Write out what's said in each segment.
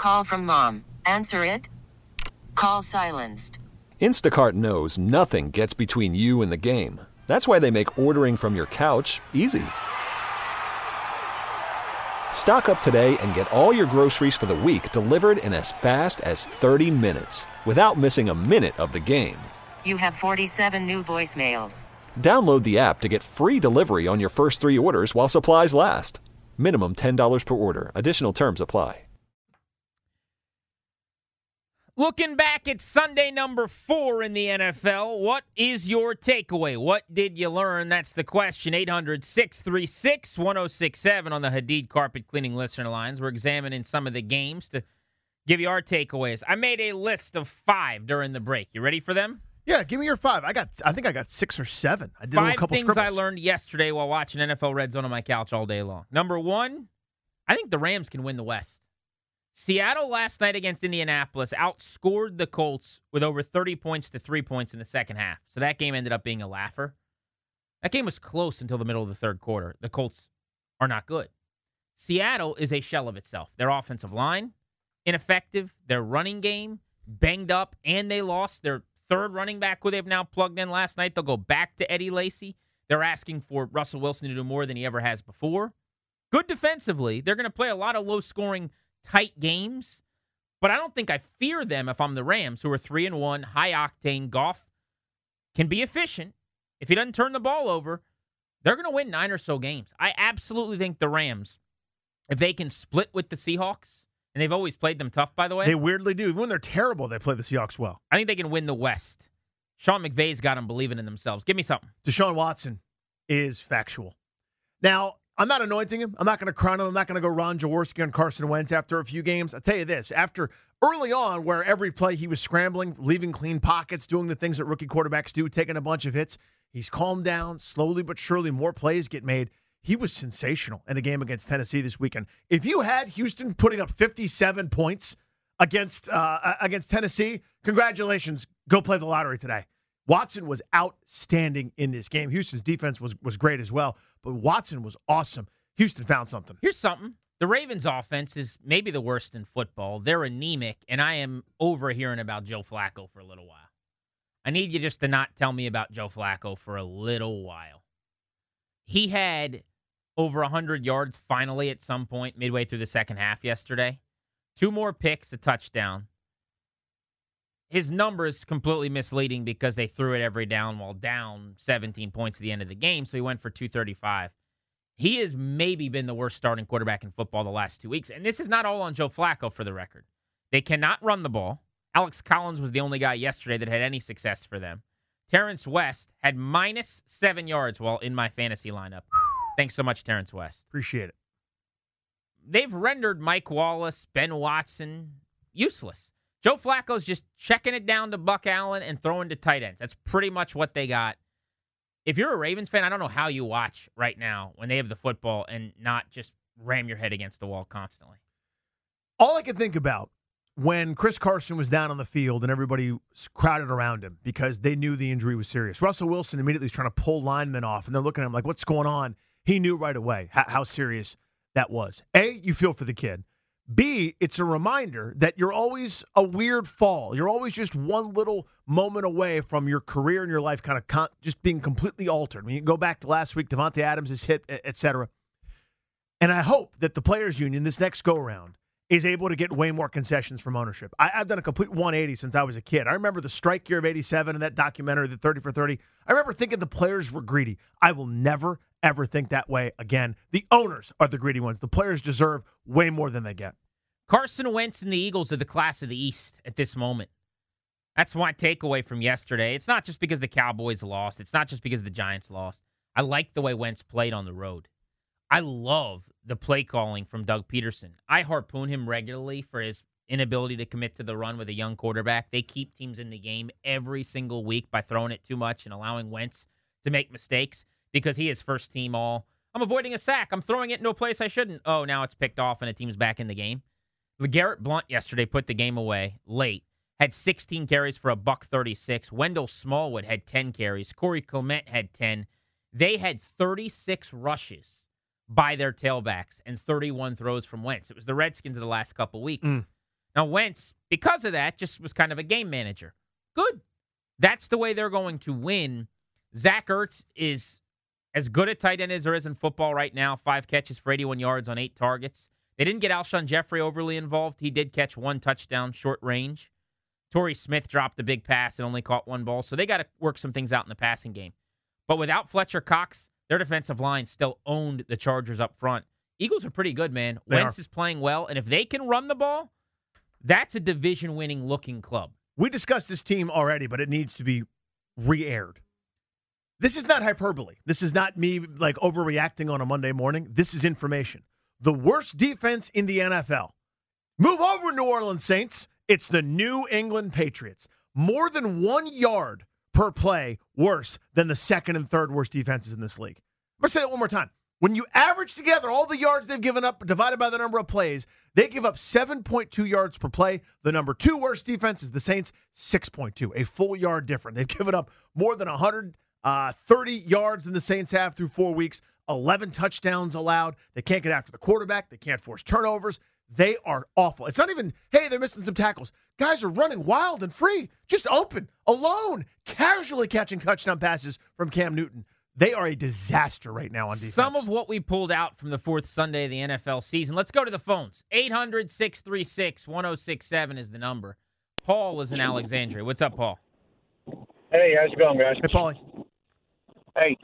Call from mom. Answer it. Call silenced. Instacart knows nothing gets between you and the game. That's why they make ordering from your couch easy. Stock up today and get all your groceries for the week delivered in as fast as 30 minutes without missing a minute of the game. You have 47 new voicemails. Download the app to get free delivery on your first 3 orders while supplies last. Minimum $10 per order. Additional terms apply. Looking back at Sunday number 4 in the NFL, what is your takeaway? What did you learn? That's the question. 800-636-1067 on the Hadid Carpet Cleaning listener lines. We're examining some of the games to give you our takeaways. I made a list of 5 during the break. You ready for them? Yeah, give me your 5. I think I got 6 or 7. I did 5 a couple things scribbles. I learned yesterday while watching NFL Red Zone on my couch all day long. Number 1, I think the Rams can win the West. Seattle last night against Indianapolis outscored the Colts with over 30 points to 3 points in the second half. So that game ended up being a laugher. That game was close until the middle of the third quarter. The Colts are not good. Seattle is a shell of itself. Their offensive line, ineffective. Their running game, banged up, and they lost their third running back who they've now plugged in last night. They'll go back to Eddie Lacy. They're asking for Russell Wilson to do more than he ever has before. Good defensively. They're going to play a lot of low-scoring tight games, but I don't think I fear them if I'm the Rams, who are 3-1, high-octane. Goff can be efficient. If he doesn't turn the ball over, they're going to win 9 or so games. I absolutely think the Rams, if they can split with the Seahawks, and they've always played them tough, by the way. They weirdly do. Even when they're terrible, they play the Seahawks well. I think they can win the West. Sean McVay's got them believing in themselves. Give me something. Deshaun Watson is factual. Now, I'm not anointing him. I'm not going to crown him. I'm not going to go Ron Jaworski on Carson Wentz after a few games. I'll tell you this. After early on, where every play he was scrambling, leaving clean pockets, doing the things that rookie quarterbacks do, taking a bunch of hits, he's calmed down. Slowly but surely, more plays get made. He was sensational in the game against Tennessee this weekend. If you had Houston putting up 57 points against Tennessee, congratulations. Go play the lottery today. Watson was outstanding in this game. Houston's defense was great as well, but Watson was awesome. Houston found something. Here's something. The Ravens' offense is maybe the worst in football. They're anemic, and I am overhearing about Joe Flacco for a little while. I need you just to not tell me about Joe Flacco for a little while. He had over 100 yards finally at some point midway through the second half yesterday. 2 more picks, a touchdown. His number is completely misleading because they threw it every down while down 17 points at the end of the game, so he went for 235. He has maybe been the worst starting quarterback in football the last 2 weeks, and this is not all on Joe Flacco for the record. They cannot run the ball. Alex Collins was the only guy yesterday that had any success for them. Terrence West had minus 7 yards while in my fantasy lineup. Thanks so much, Terrence West. Appreciate it. They've rendered Mike Wallace, Ben Watson useless. Joe Flacco's just checking it down to Buck Allen and throwing to tight ends. That's pretty much what they got. If you're a Ravens fan, I don't know how you watch right now when they have the football and not just ram your head against the wall constantly. All I can think about when Chris Carson was down on the field and everybody was crowded around him because they knew the injury was serious. Russell Wilson immediately is trying to pull linemen off, and they're looking at him like, what's going on? He knew right away how serious that was. A, you feel for the kid. B, it's a reminder that you're always a weird fall. You're always just one little moment away from your career and your life kind of just being completely altered. I mean, you can go back to last week, Devontae Adams is hit, et cetera. And I hope that the Players Union this next go-around is able to get way more concessions from ownership. I've done a complete 180 since I was a kid. I remember the strike year of 87 and that documentary, the 30 for 30. I remember thinking the players were greedy. I will never, ever think that way again. The owners are the greedy ones. The players deserve way more than they get. Carson Wentz and the Eagles are the class of the East at this moment. That's my takeaway from yesterday. It's not just because the Cowboys lost. It's not just because the Giants lost. I like the way Wentz played on the road. I love the play calling from Doug Peterson. I harpoon him regularly for his inability to commit to the run with a young quarterback. They keep teams in the game every single week by throwing it too much and allowing Wentz to make mistakes because he is first team all. I'm avoiding a sack. I'm throwing it into a place I shouldn't. Oh, now it's picked off and a team's back in the game. LeGarrette Blount yesterday put the game away late. Had 16 carries for $136. Wendell Smallwood had 10 carries. Corey Clement had 10. They had 36 rushes by their tailbacks and 31 throws from Wentz. It was the Redskins of the last couple weeks. Now, Wentz, because of that, just was kind of a game manager. Good. That's the way they're going to win. Zach Ertz is as good a tight end as there is in football right now. 5 catches for 81 yards on 8 targets. They didn't get Alshon Jeffrey overly involved. He did catch 1 touchdown short range. Torrey Smith dropped a big pass and only caught 1 ball. So they got to work some things out in the passing game. But without Fletcher Cox, their defensive line still owned the Chargers up front. Eagles are pretty good, man. Wentz is playing well. And if they can run the ball, that's a division-winning looking club. We discussed this team already, but it needs to be re-aired. This is not hyperbole. This is not me like overreacting on a Monday morning. This is information. The worst defense in the NFL. Move over, New Orleans Saints. It's the New England Patriots. More than 1 yard per play worse than the second and third worst defenses in this league. I'm going to say that one more time. When you average together all the yards they've given up divided by the number of plays, they give up 7.2 yards per play. The number 2 worst defense is the Saints, 6.2, a full yard different. They've given up more than 130 yards than the Saints have through 4 weeks, 11 touchdowns allowed. They can't get after the quarterback. They can't force turnovers. They are awful. It's not even, hey, they're missing some tackles. Guys are running wild and free, just open, alone, casually catching touchdown passes from Cam Newton. They are a disaster right now on defense. Some of what we pulled out from the 4th Sunday of the NFL season. Let's go to the phones. 800-636-1067 is the number. Paul is in Alexandria. What's up, Paul? Hey, how's it going, guys? Hey, Paulie. Hey,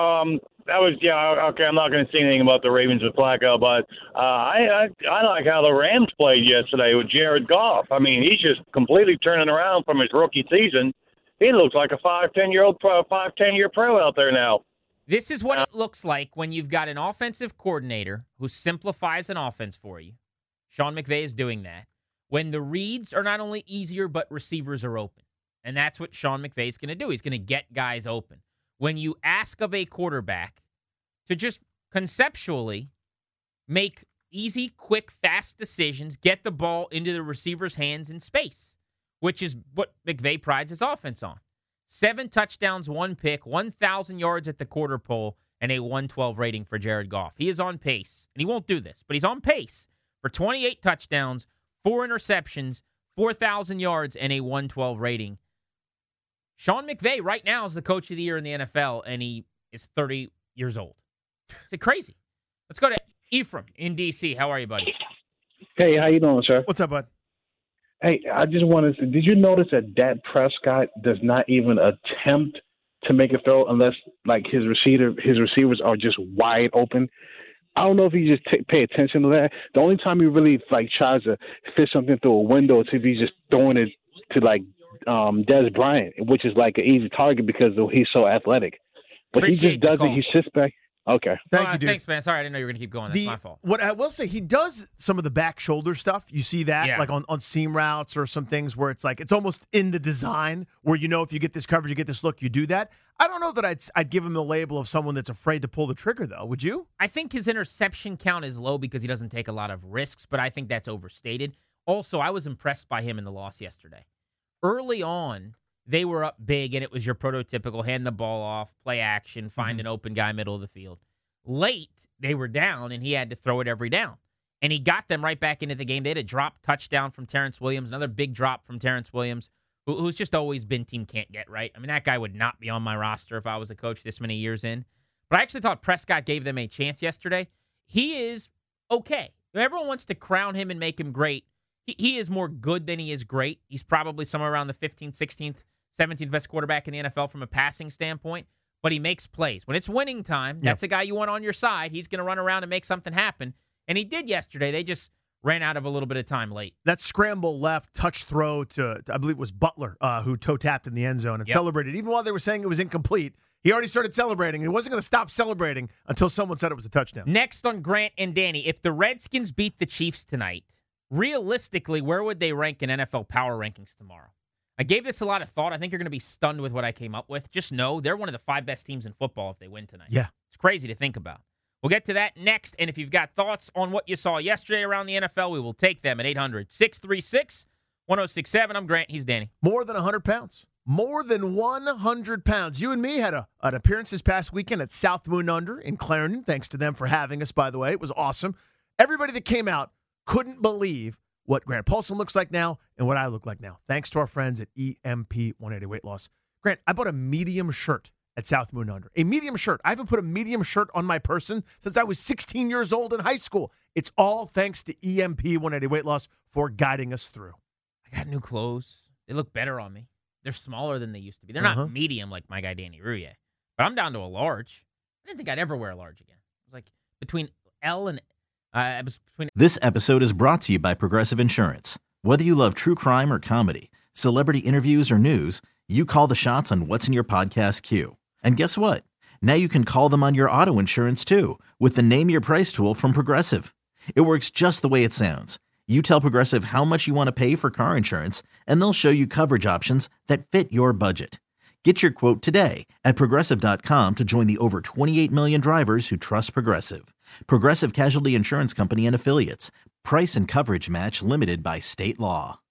okay, I'm not going to say anything about the Ravens with Flacco, but I like how the Rams played yesterday with Jared Goff. I mean, he's just completely turning around from his rookie season. He looks like a 10-year pro out there now. This is what it looks like when you've got an offensive coordinator who simplifies an offense for you. Sean McVay is doing that. When the reads are not only easier, but receivers are open. And that's what Sean McVay is going to do. He's going to get guys open. When you ask of a quarterback to just conceptually make easy, quick, fast decisions, get the ball into the receiver's hands in space, which is what McVay prides his offense on. 7 touchdowns, 1 pick, 1,000 yards at the quarter pole, and a 112 rating for Jared Goff. He is on pace, and he won't do this, but he's on pace for 28 touchdowns, 4 interceptions, 4,000 yards, and a 112 rating. Sean McVay right now is the coach of the year in the NFL, and he is 30 years old. It's crazy. Let's go to Ephraim in D.C. How are you, buddy? Hey, how you doing, sir? What's up, bud? Hey, I just wanted to – did you notice that Dak Prescott does not even attempt to make a throw unless, like, his receivers are just wide open? I don't know if he just pay attention to that. The only time he really, like, tries to fit something through a window is if he's just throwing it to, like, Des Bryant, which is, like, an easy target because he's so athletic. But he just does it. He sits back. Okay. Thank you, dude. Thanks, man. Sorry, I didn't know you were going to keep going. That's my fault. What I will say, he does some of the back shoulder stuff. You see that, like on seam routes or some things where it's like it's almost in the design where you know if you get this coverage, you get this look, you do that. I don't know that I'd give him the label of someone that's afraid to pull the trigger, though. Would you? I think his interception count is low because he doesn't take a lot of risks, but I think that's overstated. Also, I was impressed by him in the loss yesterday. Early on, they were up big, and it was your prototypical hand the ball off, play action, find an open guy middle of the field. Late, they were down, and he had to throw it every down. And he got them right back into the game. They had a drop touchdown from Terrence Williams, another big drop from Terrence Williams, who's just always been team can't get, right? I mean, that guy would not be on my roster if I was a coach this many years in. But I actually thought Prescott gave them a chance yesterday. He is okay. Everyone wants to crown him and make him great. He is more good than he is great. He's probably somewhere around the 15th, 16th, 17th best quarterback in the NFL from a passing standpoint. But he makes plays. When it's winning time, that's a guy you want on your side. He's going to run around and make something happen. And he did yesterday. They just ran out of a little bit of time late. That scramble left touch throw to I believe it was Butler, who toe-tapped in the end zone and celebrated. Even while they were saying it was incomplete, he already started celebrating. He wasn't going to stop celebrating until someone said it was a touchdown. Next on Grant and Danny, if the Redskins beat the Chiefs tonight, realistically, where would they rank in NFL power rankings tomorrow? I gave this a lot of thought. I think you're going to be stunned with what I came up with. Just know they're one of the 5 best teams in football if they win tonight. Yeah. It's crazy to think about. We'll get to that next. And if you've got thoughts on what you saw yesterday around the NFL, we will take them at 800-636-1067. I'm Grant. He's Danny. More than 100 pounds. More than 100 pounds. You and me had an appearance this past weekend at South Moon Under in Clarendon. Thanks to them for having us, by the way. It was awesome. Everybody that came out couldn't believe what Grant Paulson looks like now and what I look like now, thanks to our friends at EMP 180 Weight Loss. Grant, I bought a medium shirt at South Moon Under. A medium shirt. I haven't put a medium shirt on my person since I was 16 years old in high school. It's all thanks to EMP 180 Weight Loss for guiding us through. I got new clothes. They look better on me. They're smaller than they used to be. They're not medium like my guy Danny Rouillet, but I'm down to a large. I didn't think I'd ever wear a large again. It was like between L and it was between. This episode is brought to you by Progressive Insurance. Whether you love true crime or comedy, celebrity interviews or news, you call the shots on what's in your podcast queue. And guess what? Now you can call them on your auto insurance too with the Name Your Price tool from Progressive. It works just the way it sounds. You tell Progressive how much you want to pay for car insurance, and they'll show you coverage options that fit your budget. Get your quote today at Progressive.com to join the over 28 million drivers who trust Progressive. Progressive Casualty Insurance Company and Affiliates. Price and coverage match limited by state law.